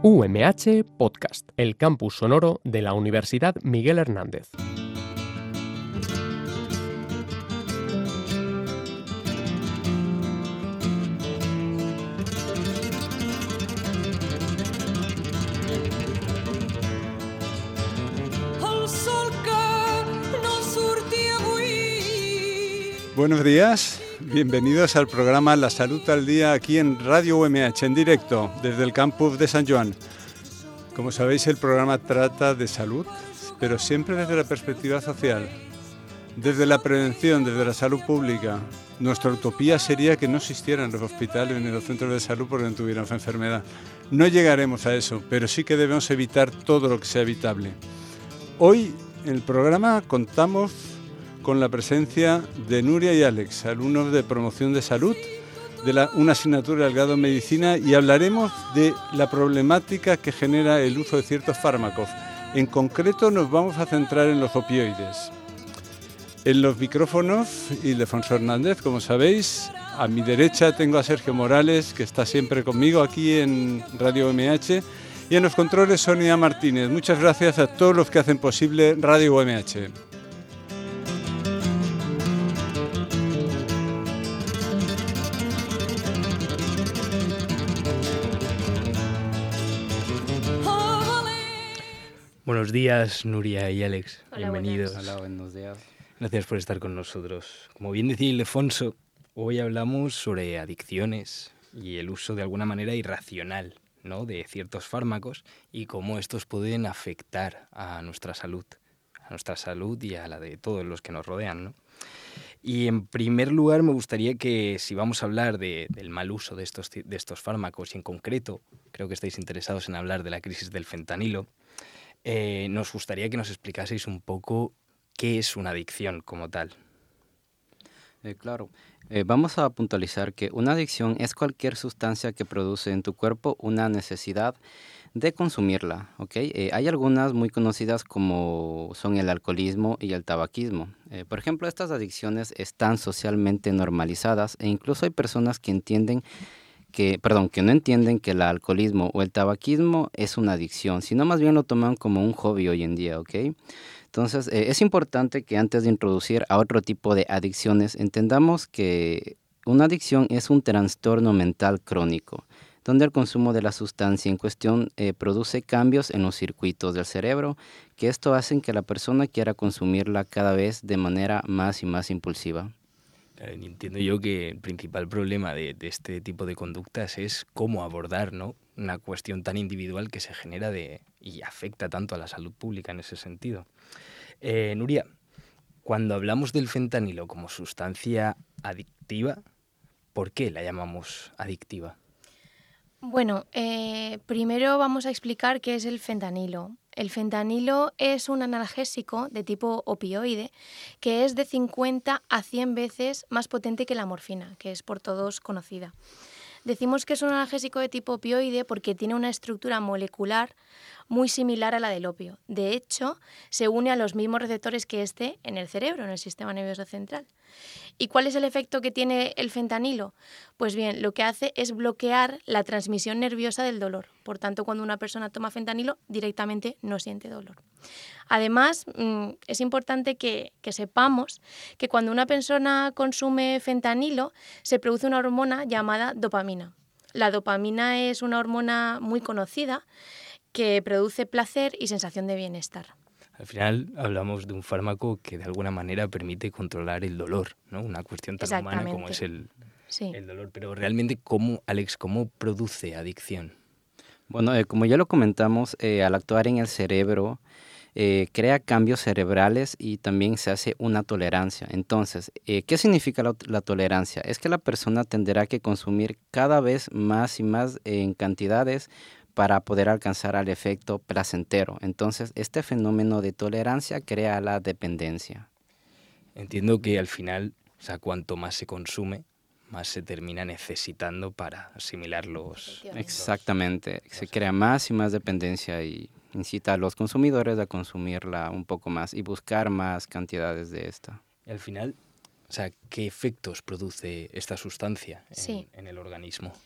UMH Podcast, el campus sonoro de la Universidad Miguel Hernández. Buenos días, bienvenidos al programa La Salud al Día aquí en Radio UMH, en directo desde el campus de San Joan. Como sabéis, el programa trata de salud, pero siempre desde la perspectiva social, desde la prevención, desde la salud pública. Nuestra utopía sería que no existieran los hospitales ni los centros de salud porque no tuviéramos enfermedad. No llegaremos a eso, pero sí que debemos evitar todo lo que sea evitable. Hoy en el programa contamos con la presencia de Nuria y Alex, alumnos de promoción de salud, de una asignatura del grado de medicina, y hablaremos de la problemática que genera el uso de ciertos fármacos. En concreto nos vamos a centrar en los opioides. En los micrófonos, Ildefonso Hernández, como sabéis. A mi derecha tengo a Sergio Morales, que está siempre conmigo aquí en Radio UMH. Y en los controles, Sonia Martínez. Muchas gracias a todos los que hacen posible Radio UMH. Buenos días, Nuria y Alex. Hola, bienvenidos. Buenas. Hola, buenos días. Gracias por estar con nosotros. Como bien decía Ildefonso, hoy hablamos sobre adicciones y el uso de alguna manera irracional, ¿no?, de ciertos fármacos y cómo estos pueden afectar a nuestra salud y a la de todos los que nos rodean, ¿no? Y en primer lugar me gustaría que, si vamos a hablar del mal uso de estos fármacos, y en concreto creo que estáis interesados en hablar de la crisis del fentanilo, nos gustaría que nos explicaseis un poco qué es una adicción como tal. Claro, vamos a puntualizar que una adicción es cualquier sustancia que produce en tu cuerpo una necesidad de consumirla, ¿ok? Hay algunas muy conocidas como son el alcoholismo y el tabaquismo. Por ejemplo, estas adicciones están socialmente normalizadas e incluso hay personas que no entienden que el alcoholismo o el tabaquismo es una adicción, sino más bien lo toman como un hobby hoy en día, ¿ok? Entonces, es importante que antes de introducir a otro tipo de adicciones, entendamos que una adicción es un trastorno mental crónico, donde el consumo de la sustancia en cuestión produce cambios en los circuitos del cerebro, que esto hace que la persona quiera consumirla cada vez de manera más y más impulsiva. Entiendo yo que el principal problema de este tipo de conductas es cómo abordar, ¿no?, una cuestión tan individual que se genera y afecta tanto a la salud pública en ese sentido. Nuria, cuando hablamos del fentanilo como sustancia adictiva, ¿por qué la llamamos adictiva? Bueno, primero vamos a explicar qué es el fentanilo. El fentanilo es un analgésico de tipo opioide que es de 50 a 100 veces más potente que la morfina, que es por todos conocida. Decimos que es un analgésico de tipo opioide porque tiene una estructura molecular muy similar a la del opio. De hecho, se une a los mismos receptores que en el cerebro, en el sistema nervioso central. ¿Y cuál es el efecto que tiene el fentanilo? Pues bien, lo que hace es bloquear la transmisión nerviosa del dolor. Por tanto, cuando una persona toma fentanilo, directamente no siente dolor. Además, es importante que sepamos que cuando una persona consume fentanilo, se produce una hormona llamada dopamina. La dopamina es una hormona muy conocida que produce placer y sensación de bienestar. Al final hablamos de un fármaco que de alguna manera permite controlar el dolor, ¿no? Una cuestión tan humana como es el dolor. Pero realmente, Alex, ¿cómo produce adicción? Bueno, como ya lo comentamos, al actuar en el cerebro, crea cambios cerebrales y también se hace una tolerancia. Entonces, ¿qué significa la tolerancia? Es que la persona tendrá que consumir cada vez más y más en cantidades para poder alcanzar al efecto placentero. Entonces, este fenómeno de tolerancia crea la dependencia. Entiendo que al final, cuanto más se consume, más se termina necesitando para asimilar los... Exactamente. Se crea más y más dependencia y incita a los consumidores a consumirla un poco más y buscar más cantidades de esta. Y al final, ¿qué efectos produce esta sustancia en el organismo?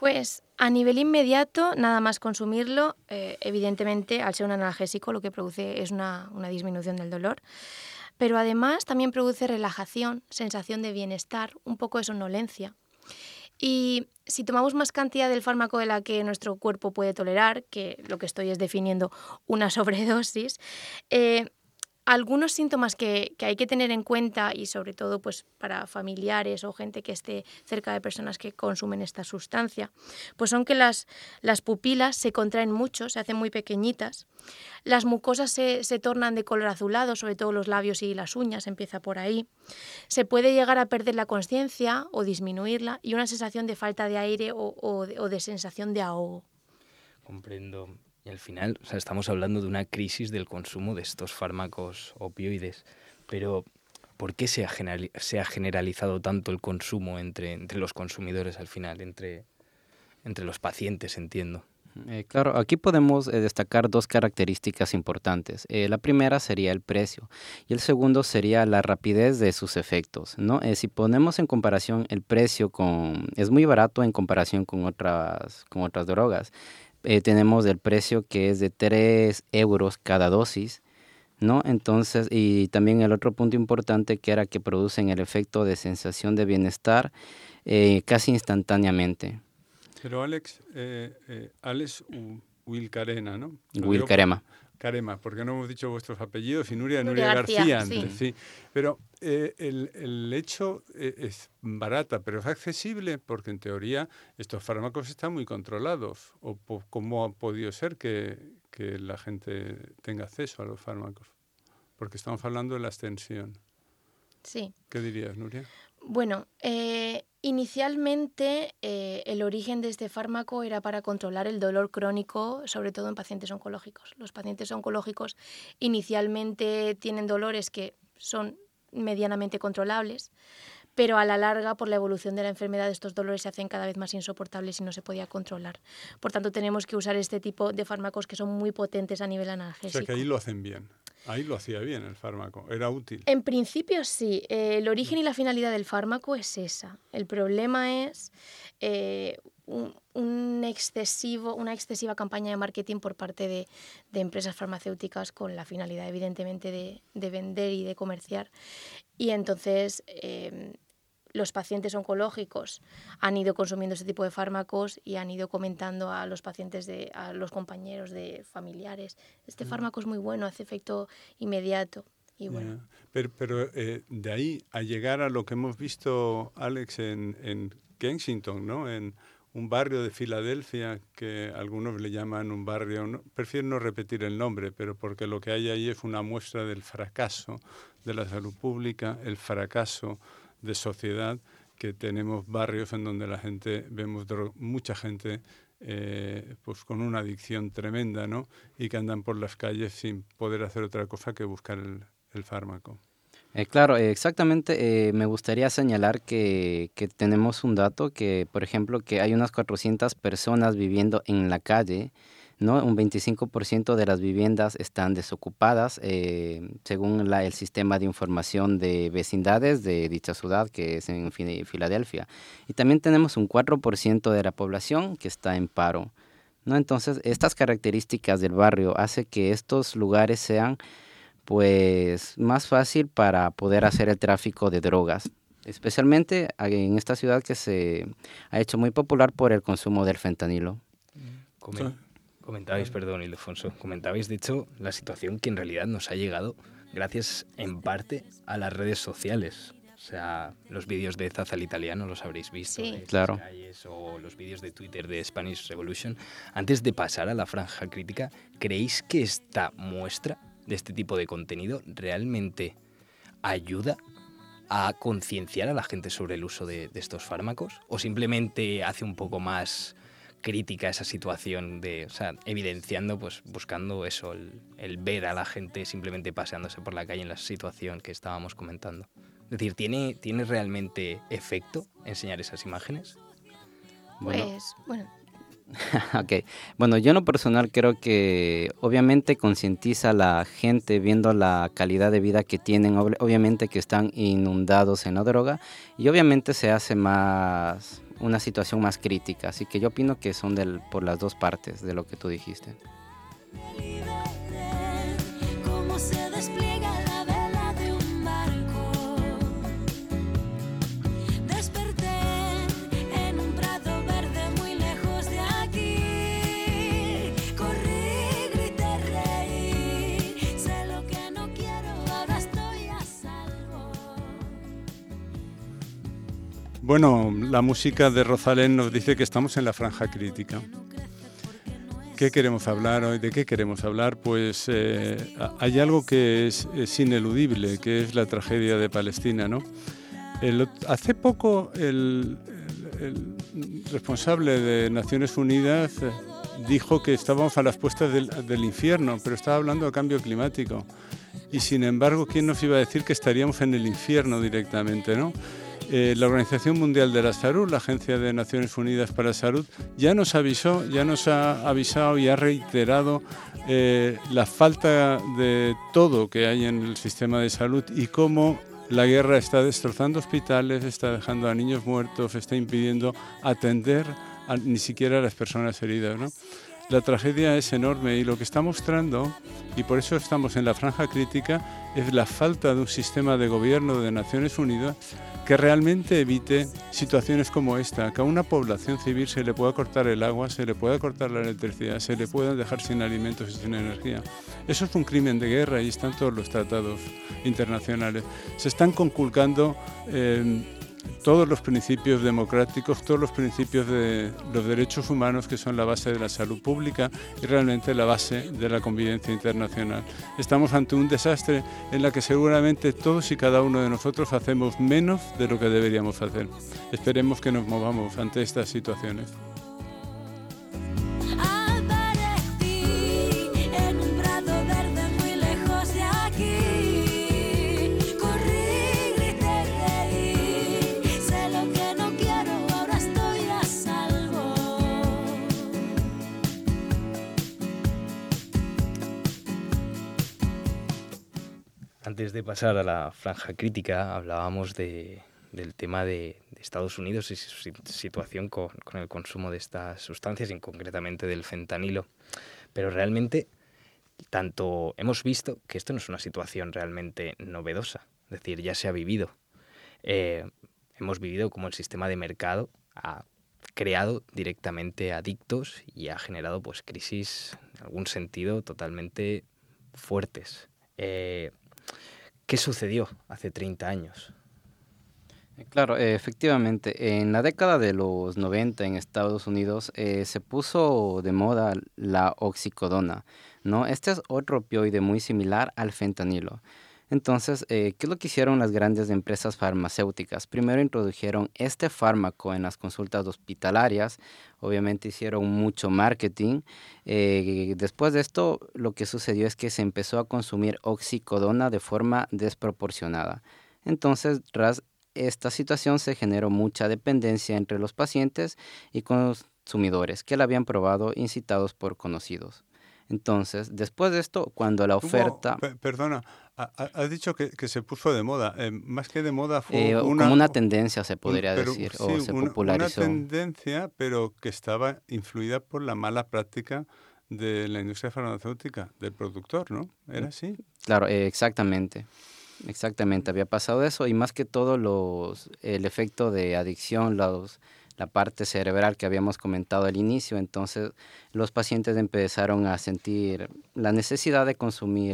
Pues a nivel inmediato, nada más consumirlo, evidentemente, al ser un analgésico, lo que produce es una disminución del dolor. Pero además también produce relajación, sensación de bienestar, un poco de somnolencia. Y si tomamos más cantidad del fármaco de la que nuestro cuerpo puede tolerar, que lo que estoy es definiendo una sobredosis, algunos síntomas que hay que tener en cuenta, y sobre todo pues, para familiares o gente que esté cerca de personas que consumen esta sustancia, pues son que las pupilas se contraen mucho, se hacen muy pequeñitas, las mucosas se tornan de color azulado, sobre todo los labios y las uñas, empieza por ahí, se puede llegar a perder la consciencia o disminuirla y una sensación de falta de aire o de sensación de ahogo. Comprendo. Y al final, o sea, estamos hablando de una crisis del consumo de estos fármacos opioides, pero ¿por qué se ha generalizado tanto el consumo entre los consumidores al final, entre los pacientes, entiendo? Claro, aquí podemos destacar dos características importantes. La primera sería el precio y el segundo sería la rapidez de sus efectos, ¿no? Si ponemos en comparación el precio es muy barato en comparación con otras drogas. Tenemos el precio que es de 3 euros cada dosis, ¿no? Entonces, y también el otro punto importante que era que producen el efecto de sensación de bienestar casi instantáneamente. Pero Alex Wilcarena, ¿no? Wilcarema. Carema, porque no hemos dicho vuestros apellidos, y Nuria García antes, sí. Pero el hecho es barata, pero es accesible, porque en teoría estos fármacos están muy controlados. ¿Cómo ha podido ser que la gente tenga acceso a los fármacos? Porque estamos hablando de la extensión. Sí. ¿Qué dirías, Nuria? Bueno, inicialmente el origen de este fármaco era para controlar el dolor crónico, sobre todo en pacientes oncológicos. Los pacientes oncológicos inicialmente tienen dolores que son medianamente controlables, pero a la larga, por la evolución de la enfermedad, estos dolores se hacen cada vez más insoportables y no se podía controlar. Por tanto, tenemos que usar este tipo de fármacos que son muy potentes a nivel analgésico. O sea, que ahí lo hacen bien. Ahí lo hacía bien el fármaco, era útil. En principio sí, el origen y la finalidad del fármaco es esa. El problema es una excesiva campaña de marketing por parte de empresas farmacéuticas con la finalidad, evidentemente, de vender y de comerciar. Y entonces los pacientes oncológicos han ido consumiendo este tipo de fármacos y han ido comentando a los pacientes, a los compañeros de familiares, este fármaco es muy bueno, hace efecto inmediato. Y bueno. Pero de ahí a llegar a lo que hemos visto, Alex, en Kensington, ¿no? En un barrio de Filadelfia que algunos le llaman un barrio, prefiero no repetir el nombre, pero porque lo que hay ahí es una muestra del fracaso de la salud pública, el fracaso de sociedad, que tenemos barrios en donde vemos mucha gente pues con una adicción tremenda, ¿no? Y que andan por las calles sin poder hacer otra cosa que buscar el fármaco. Claro, exactamente. Me gustaría señalar que tenemos un dato que, por ejemplo, que hay unas 400 personas viviendo en la calle, ¿no? Un 25% de las viviendas están desocupadas, según el sistema de información de vecindades de dicha ciudad, que es en Filadelfia. Y también tenemos un 4% de la población que está en paro, ¿no? Entonces, estas características del barrio hacen que estos lugares sean pues más fácil para poder hacer el tráfico de drogas, especialmente en esta ciudad que se ha hecho muy popular por el consumo del fentanilo. Comentabais, perdón, Ildefonso, comentabais de hecho la situación que en realidad nos ha llegado gracias en parte a las redes sociales. O sea, los vídeos de Zaza el Italiano los habréis visto, sí, claro. Calles, o los vídeos de Twitter de Spanish Revolution. Antes de pasar a la franja crítica, ¿creéis que esta muestra de este tipo de contenido realmente ayuda a concienciar a la gente sobre el uso de estos fármacos? ¿O simplemente hace un poco más crítica esa situación o sea, evidenciando, pues buscando eso, el ver a la gente simplemente paseándose por la calle en la situación que estábamos comentando? Es decir, ¿tiene realmente efecto enseñar esas imágenes? Pues, bueno. Okay. Bueno, yo en lo personal creo que obviamente concientiza a la gente viendo la calidad de vida que tienen, obviamente que están inundados en la droga y obviamente se hace más una situación más crítica. Así que yo opino que son por las dos partes de lo que tú dijiste. Bueno, la música de Rosalén nos dice que estamos en la franja crítica. ¿Qué queremos hablar hoy? ¿De qué queremos hablar? Pues hay algo que es ineludible, que es la tragedia de Palestina, ¿no? Hace poco el responsable de Naciones Unidas dijo que estábamos a las puertas del infierno, pero estaba hablando de cambio climático. Y sin embargo, ¿quién nos iba a decir que estaríamos en el infierno directamente, ¿no? La Organización Mundial de la Salud, la Agencia de Naciones Unidas para la Salud, ya nos ha avisado y ha reiterado la falta de todo que hay en el sistema de salud y cómo la guerra está destrozando hospitales, está dejando a niños muertos, está impidiendo atender ni siquiera a las personas heridas, ¿no? La tragedia es enorme y lo que está mostrando, y por eso estamos en la franja crítica, es la falta de un sistema de gobierno de Naciones Unidas que realmente evite situaciones como esta, que a una población civil se le pueda cortar el agua, se le pueda cortar la electricidad, se le pueda dejar sin alimentos y sin energía. Eso es un crimen de guerra y están todos los tratados internacionales. Se están conculcando todos los principios democráticos, todos los principios de los derechos humanos que son la base de la salud pública y realmente la base de la convivencia internacional. Estamos ante un desastre en el que seguramente todos y cada uno de nosotros hacemos menos de lo que deberíamos hacer. Esperemos que nos movamos ante estas situaciones. Antes de pasar a la franja crítica, hablábamos del tema de Estados Unidos y su situación con el consumo de estas sustancias y concretamente del fentanilo. Pero realmente, hemos visto que esto no es una situación realmente novedosa, es decir, ya se ha vivido. Hemos vivido como el sistema de mercado ha creado directamente adictos y ha generado pues crisis, en algún sentido, totalmente fuertes. ¿Qué sucedió hace 30 años? Claro, efectivamente, en la década de los 90 en Estados Unidos se puso de moda la oxicodona, ¿no? Este es otro opioide muy similar al fentanilo. Entonces, ¿qué es lo que hicieron las grandes empresas farmacéuticas? Primero introdujeron este fármaco en las consultas hospitalarias, obviamente hicieron mucho marketing. Después de esto, lo que sucedió es que se empezó a consumir oxicodona de forma desproporcionada. Entonces, tras esta situación se generó mucha dependencia entre los pacientes y consumidores que la habían probado incitados por conocidos. Entonces, después de esto, cuando la oferta... Perdona, has dicho que se puso de moda. Más que de moda fue como una tendencia, se podría decir, sí, o se popularizó. Una tendencia, pero que estaba influida por la mala práctica de la industria farmacéutica, del productor, ¿no? ¿Era así? Claro, exactamente. Exactamente, había pasado eso y más que todo el efecto de adicción, la parte cerebral que habíamos comentado al inicio, entonces los pacientes empezaron a sentir la necesidad de consumir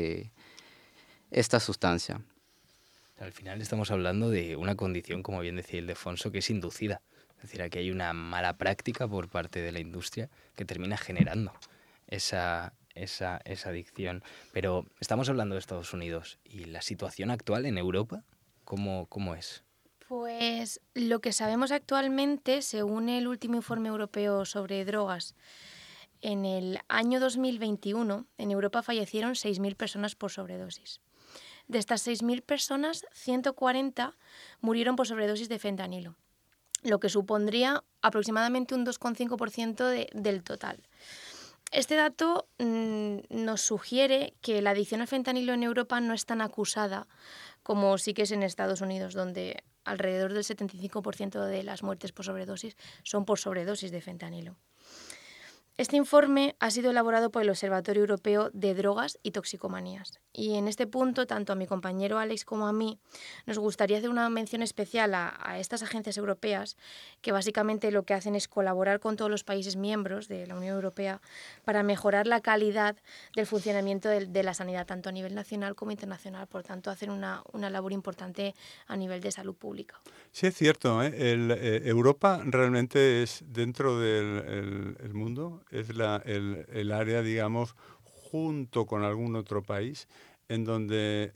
esta sustancia. Al final estamos hablando de una condición, como bien decía Ildefonso, que es inducida. Es decir, aquí hay una mala práctica por parte de la industria que termina generando esa adicción. Pero estamos hablando de Estados Unidos y la situación actual en Europa, ¿cómo es? Pues lo que sabemos actualmente, según el último informe europeo sobre drogas, en el año 2021 en Europa fallecieron 6.000 personas por sobredosis. De estas 6.000 personas, 140 murieron por sobredosis de fentanilo, lo que supondría aproximadamente un 2,5% del total. Este dato nos sugiere que la adicción al fentanilo en Europa no es tan acusada como sí que es en Estados Unidos, donde alrededor del 75% de las muertes por sobredosis son por sobredosis de fentanilo. Este informe ha sido elaborado por el Observatorio Europeo de Drogas y Toxicomanías. Y en este punto, tanto a mi compañero Alex como a mí, nos gustaría hacer una mención especial a estas agencias europeas, que básicamente lo que hacen es colaborar con todos los países miembros de la Unión Europea para mejorar la calidad del funcionamiento de la sanidad, tanto a nivel nacional como internacional. Por tanto, hacen una labor importante a nivel de salud pública. Sí, es cierto, ¿eh? Europa realmente es, dentro del el mundo, es el área, digamos, junto con algún otro país, en donde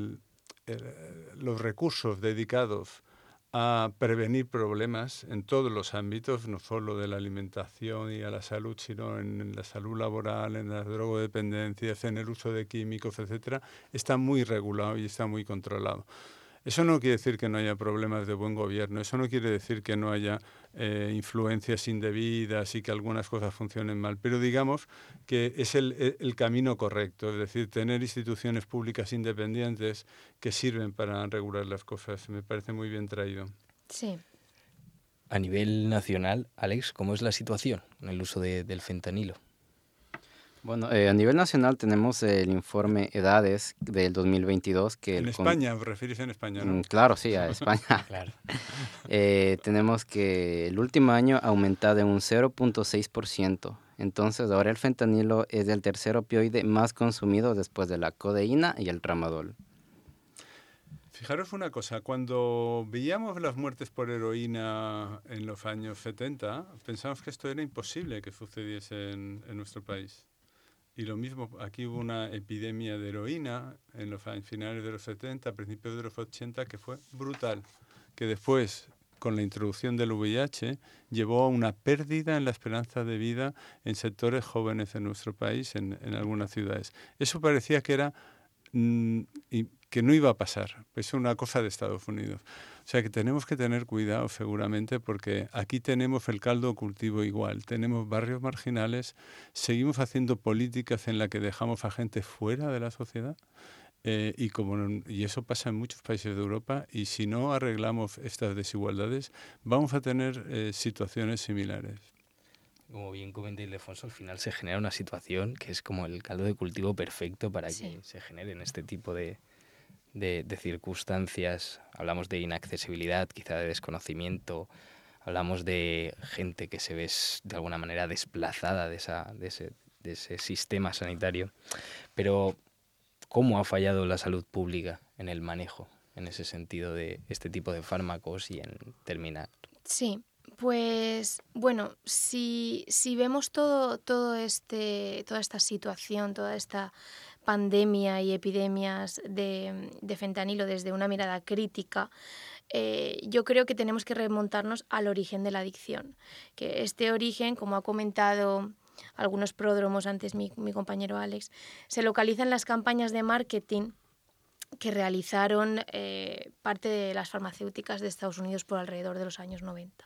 los recursos dedicados a prevenir problemas en todos los ámbitos, no solo de la alimentación y a la salud, sino en la salud laboral, en las drogodependencias, en el uso de químicos, etcétera, está muy regulado y está muy controlado. Eso no quiere decir que no haya problemas de buen gobierno, eso no quiere decir que no haya influencias indebidas y que algunas cosas funcionen mal, pero digamos que es el camino correcto, es decir, tener instituciones públicas independientes que sirven para regular las cosas. Me parece muy bien traído. Sí. A nivel nacional, Alex, ¿cómo es la situación en el uso del fentanilo? Bueno, a nivel nacional tenemos el informe Edades del 2022. En España, ¿os refieres en España, no? Claro, sí, a España. Claro. Tenemos que el último año ha aumentado en un 0.6%. Entonces, ahora el fentanilo es el tercer opioide más consumido después de la codeína y el tramadol. Fijaros una cosa, cuando veíamos las muertes por heroína en los años 70, pensamos que esto era imposible que sucediese en nuestro país. Y lo mismo, aquí hubo una epidemia de heroína en los finales de los 70, principios de los 80, que fue brutal, que después, con la introducción del VIH, llevó a una pérdida en la esperanza de vida en sectores jóvenes de nuestro país, en algunas ciudades. Eso parecía que era que no iba a pasar, es una cosa de Estados Unidos. O sea que tenemos que tener cuidado seguramente porque aquí tenemos el caldo de cultivo igual, tenemos barrios marginales, seguimos haciendo políticas en las que dejamos a gente fuera de la sociedad y eso pasa en muchos países de Europa y si no arreglamos estas desigualdades vamos a tener situaciones similares. Como bien comenta Ildefonso, al final se genera una situación que es como el caldo de cultivo perfecto para que se generen este tipo de circunstancias. Hablamos de inaccesibilidad, quizá de desconocimiento, hablamos de gente que se ve de alguna manera desplazada de ese sistema sanitario. Pero, ¿cómo ha fallado la salud pública en el manejo, en ese sentido, de este tipo de fármacos y en terminar? Sí. Pues bueno, si vemos toda esta situación, toda esta pandemia y epidemias de fentanilo desde una mirada crítica, yo creo que tenemos que remontarnos al origen de la adicción. Que este origen, como ha comentado algunos pródromos antes mi compañero Alex, se localiza en las campañas de marketing que realizaron parte de las farmacéuticas de Estados Unidos por alrededor de los años 90.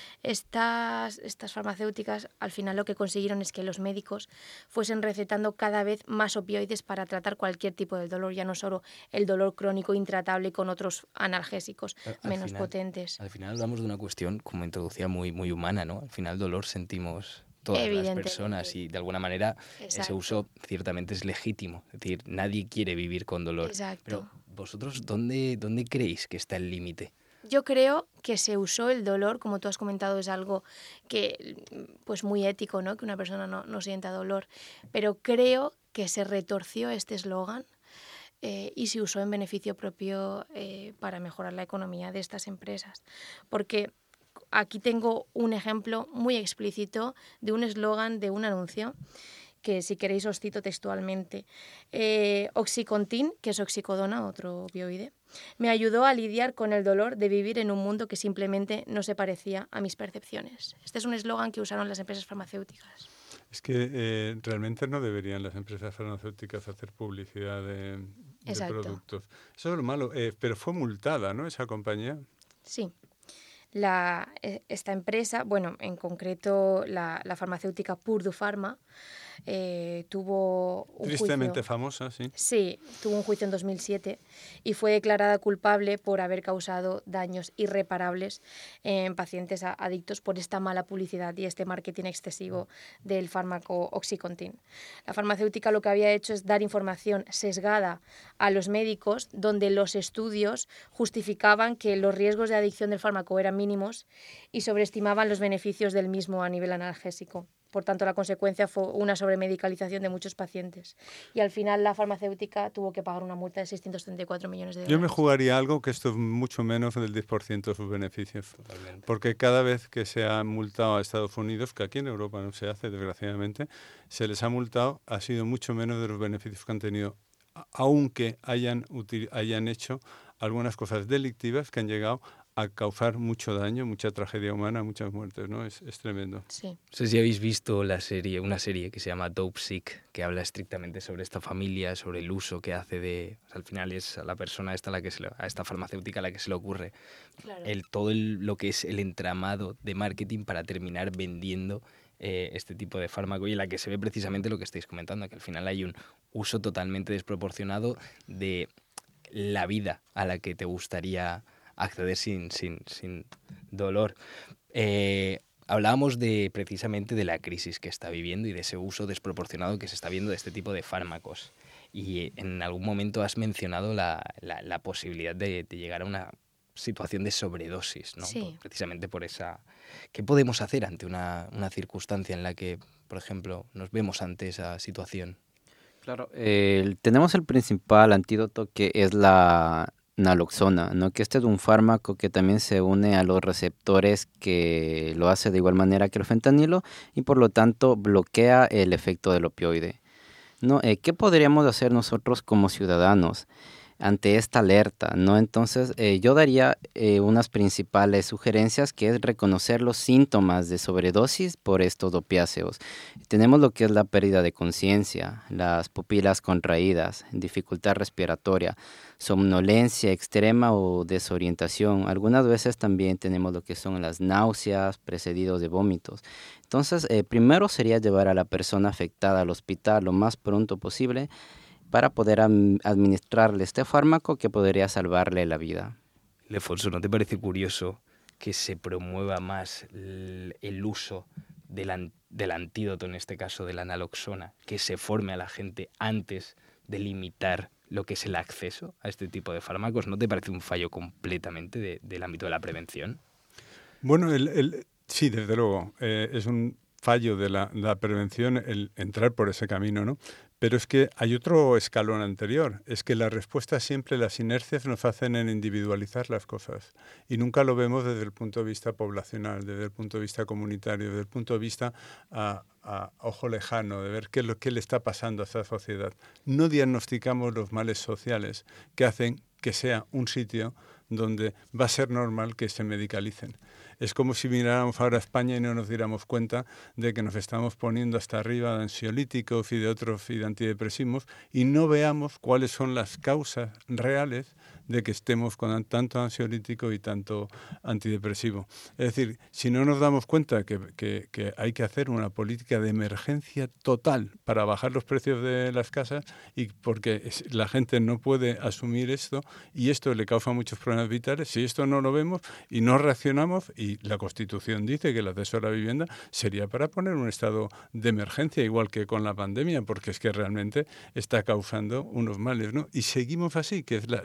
Estas farmacéuticas al final lo que consiguieron es que los médicos fuesen recetando cada vez más opioides para tratar cualquier tipo de dolor, ya no solo el dolor crónico intratable con otros analgésicos menos potentes. Al final hablamos de una cuestión, como introducía, muy, muy humana, ¿no? Al final dolor sentimos todas las personas y de alguna manera ese uso ciertamente es legítimo. Es decir, nadie quiere vivir con dolor. Exacto. Pero vosotros, ¿dónde creéis que está el límite? Yo creo que se usó el dolor, como tú has comentado, es algo que pues muy ético, ¿no? Que una persona no sienta dolor. Pero creo que se retorció este eslogan y se usó en beneficio propio para mejorar la economía de estas empresas. Porque aquí tengo un ejemplo muy explícito de un eslogan de un anuncio que si queréis os cito textualmente. Oxycontin, que es oxicodona, otro opioide, me ayudó a lidiar con el dolor de vivir en un mundo que simplemente no se parecía a mis percepciones. Este es un eslogan que usaron las empresas farmacéuticas. Es que realmente no deberían las empresas farmacéuticas hacer publicidad de productos. Eso es lo malo. Pero fue multada, ¿no?, esa compañía. Sí. Esta empresa, bueno, en concreto la farmacéutica Purdue Pharma, tuvo un Tristemente juicio. famosa, sí. Sí, tuvo un juicio en 2007 y fue declarada culpable por haber causado daños irreparables en pacientes adictos por esta mala publicidad y este marketing excesivo del fármaco Oxycontin. La farmacéutica lo que había hecho es dar información sesgada a los médicos, donde los estudios justificaban que los riesgos de adicción del fármaco eran mínimos y sobreestimaban los beneficios del mismo a nivel analgésico. Por tanto, la consecuencia fue una sobremedicalización de muchos pacientes. Y al final la farmacéutica tuvo que pagar una multa de 634 millones de dólares. Yo me jugaría algo que esto es mucho menos del 10% de sus beneficios. Totalmente. Porque cada vez que se ha multado a Estados Unidos, que aquí en Europa no se hace, desgraciadamente, se les ha multado, ha sido mucho menos de los beneficios que han tenido, aunque hayan hecho algunas cosas delictivas que han llegado a causar mucho daño, mucha tragedia humana, muchas muertes, ¿no? Es tremendo. Sí. No sé si habéis visto una serie que se llama Dope Sick, que habla estrictamente sobre esta familia, sobre el uso que hace de... O sea, al final es a la persona esta a esta farmacéutica a la que se le ocurre Claro. lo que es el entramado de marketing para terminar vendiendo este tipo de fármaco, y en la que se ve precisamente lo que estáis comentando, que al final hay un uso totalmente desproporcionado de la vida a la que te gustaría acceder sin dolor. Hablábamos precisamente de la crisis que está viviendo y de ese uso desproporcionado que se está viendo de este tipo de fármacos. Y en algún momento has mencionado la posibilidad de llegar a una situación de sobredosis, ¿no? Sí. Precisamente por esa... ¿Qué podemos hacer ante una circunstancia en la que, por ejemplo, nos vemos ante esa situación? Claro, tenemos el principal antídoto, que es la naloxona, ¿no? Que este es un fármaco que también se une a los receptores, que lo hace de igual manera que el fentanilo y por lo tanto bloquea el efecto del opioide, ¿no? ¿Qué podríamos hacer nosotros como ciudadanos ante esta alerta, ¿no? Entonces, yo daría unas principales sugerencias, que es reconocer los síntomas de sobredosis por estos opiáceos. Tenemos lo que es la pérdida de conciencia, las pupilas contraídas, dificultad respiratoria, somnolencia extrema o desorientación. Algunas veces también tenemos lo que son las náuseas precedidos de vómitos. Entonces, primero sería llevar a la persona afectada al hospital lo más pronto posible, para poder administrarle este fármaco que podría salvarle la vida. Ildefonso, ¿no te parece curioso que se promueva más el uso del antídoto, en este caso de la naloxona, que se forme a la gente antes de limitar lo que es el acceso a este tipo de fármacos? ¿No te parece un fallo completamente del ámbito de la prevención? Bueno, sí, desde luego, es un fallo de la prevención el entrar por ese camino, ¿no? Pero es que hay otro escalón anterior, es que la respuesta siempre, las inercias nos hacen en individualizar las cosas y nunca lo vemos desde el punto de vista poblacional, desde el punto de vista comunitario, desde el punto de vista a ojo lejano, de ver qué le está pasando a esta sociedad. No diagnosticamos los males sociales que hacen que sea un sitio donde va a ser normal que se medicalicen. Es como si miráramos ahora a España y no nos diéramos cuenta de que nos estamos poniendo hasta arriba de ansiolíticos y de antidepresivos y no veamos cuáles son las causas reales de que estemos con tanto ansiolítico y tanto antidepresivo. Es decir, si no nos damos cuenta que hay que hacer una política de emergencia total para bajar los precios de las casas, y porque la gente no puede asumir esto y esto le causa muchos problemas vitales, si esto no lo vemos y no reaccionamos, y la Constitución dice que el acceso a la vivienda sería para poner un estado de emergencia, igual que con la pandemia, porque es que realmente está causando unos males, ¿no? Y seguimos así, que es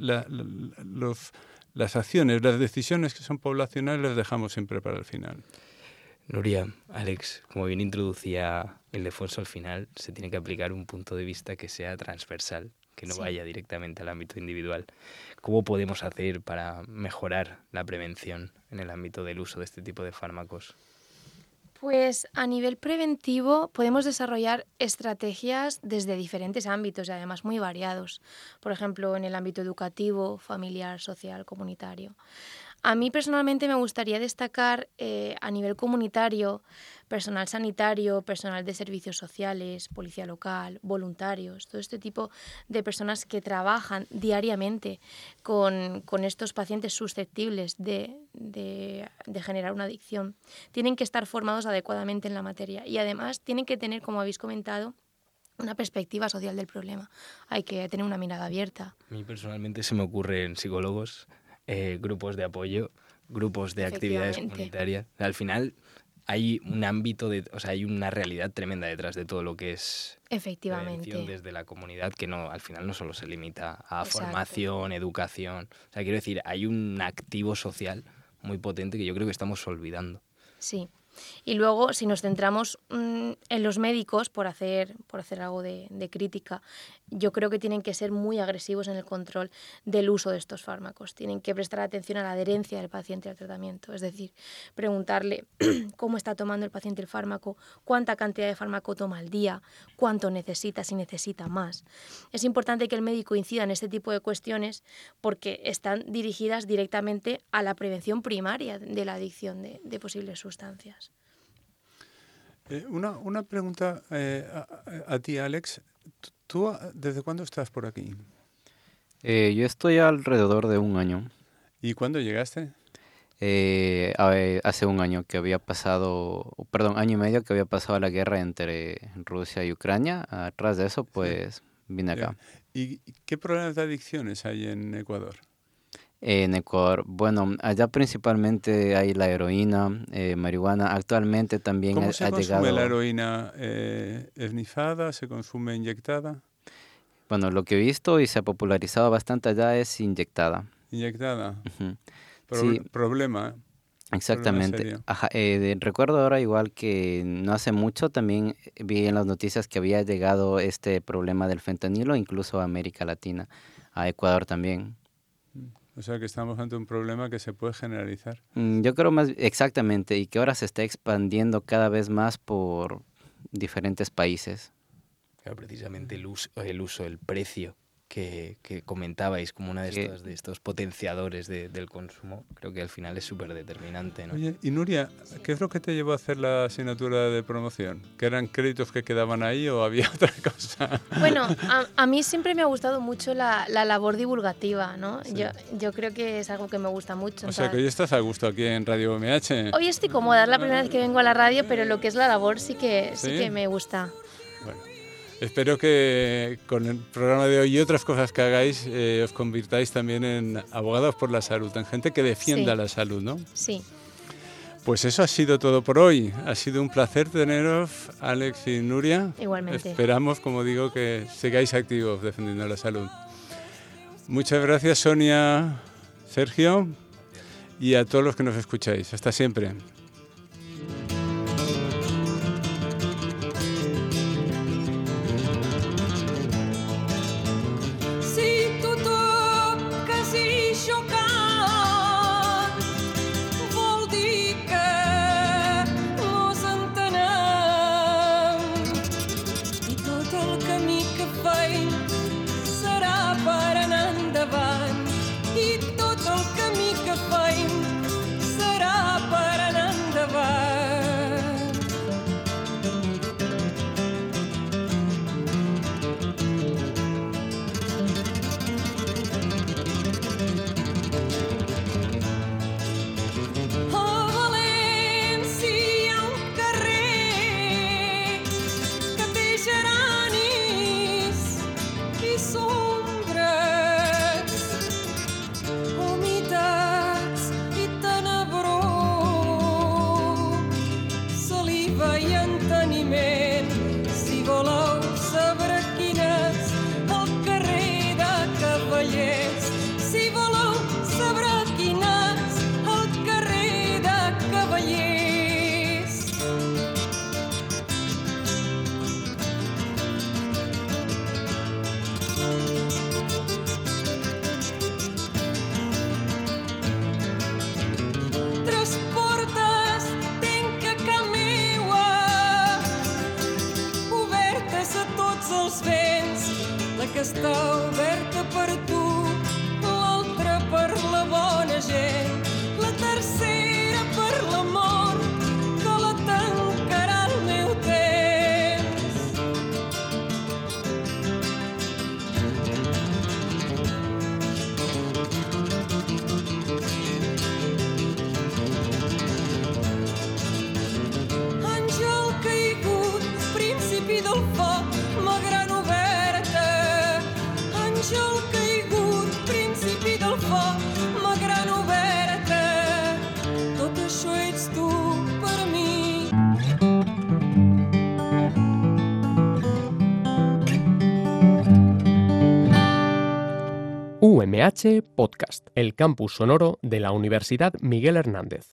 las acciones, las decisiones que son poblacionales las dejamos siempre para el final. Nuria, Alex, como bien introducía Ildefonso, al final se tiene que aplicar un punto de vista que sea transversal, que no vaya directamente al ámbito individual. ¿Cómo podemos hacer para mejorar la prevención en el ámbito del uso de este tipo de fármacos? Pues a nivel preventivo podemos desarrollar estrategias desde diferentes ámbitos y además muy variados. Por ejemplo, en el ámbito educativo, familiar, social, comunitario. A mí personalmente me gustaría destacar a nivel comunitario, personal sanitario, personal de servicios sociales, policía local, voluntarios, todo este tipo de personas que trabajan diariamente con estos pacientes susceptibles de generar una adicción. Tienen que estar formados adecuadamente en la materia y además tienen que tener, como habéis comentado, una perspectiva social del problema. Hay que tener una mirada abierta. A mí personalmente se me ocurren psicólogos, grupos de apoyo, grupos de actividades comunitarias. Al final hay un ámbito, hay una realidad tremenda detrás de todo lo que es prevención desde la comunidad, que al final no solo se limita a formación, educación. O sea, quiero decir, hay un activo social muy potente que yo creo que estamos olvidando. Sí. Y luego, si nos centramos en los médicos, por hacer algo de crítica, yo creo que tienen que ser muy agresivos en el control del uso de estos fármacos. Tienen que prestar atención a la adherencia del paciente al tratamiento, es decir, preguntarle cómo está tomando el paciente el fármaco, cuánta cantidad de fármaco toma al día, cuánto necesita, si necesita más. Es importante que el médico incida en este tipo de cuestiones porque están dirigidas directamente a la prevención primaria de la adicción de posibles sustancias. Una pregunta a ti, Alex. ¿Tú desde cuándo estás por aquí? Yo estoy alrededor de un año. ¿Y cuándo llegaste? Hace un año que había pasado, año y medio que había pasado la guerra entre Rusia y Ucrania. Atrás de eso, pues vine acá. ¿Y qué problemas de adicciones hay en Ecuador? En Ecuador, bueno, allá principalmente hay la heroína, marihuana. Actualmente también ¿Cómo se consume llegado la heroína? ¿Esnifada? ¿Se consume inyectada? Bueno, lo que he visto y se ha popularizado bastante allá es inyectada. ¿Inyectada? Uh-huh. Sí. Problema. Exactamente. Ajá, recuerdo ahora igual que no hace mucho también vi en las noticias que había llegado este problema del fentanilo incluso a América Latina, a Ecuador también. O sea que estamos ante un problema que se puede generalizar. Yo creo más exactamente, y que ahora se está expandiendo cada vez más por diferentes países. Claro, precisamente el uso, el precio que comentabais como una de estos potenciadores del consumo, creo que al final es súper determinante, ¿no? Oye, y Nuria, ¿qué es lo que te llevó a hacer la asignatura de promoción? ¿Que eran créditos que quedaban ahí o había otra cosa? Bueno, a mí siempre me ha gustado mucho la labor divulgativa, ¿no? Sí. Yo creo que es algo que me gusta mucho. O sea que hoy estás a gusto aquí en Radio UMH. Hoy estoy cómoda, es la primera vez que vengo a la radio, pero lo que es la labor sí que me gusta. Bueno. Espero que con el programa de hoy y otras cosas que hagáis os convirtáis también en abogados por la salud, en gente que defienda la salud, ¿no? Sí. Pues eso ha sido todo por hoy. Ha sido un placer teneros, Alex y Nuria. Igualmente. Esperamos, como digo, que sigáis activos defendiendo la salud. Muchas gracias, Sonia, Sergio, y a todos los que nos escucháis. Hasta siempre. que està oberta per tu, l'altra per la bona gent UMH Podcast, el campus sonoro de la Universidad Miguel Hernández.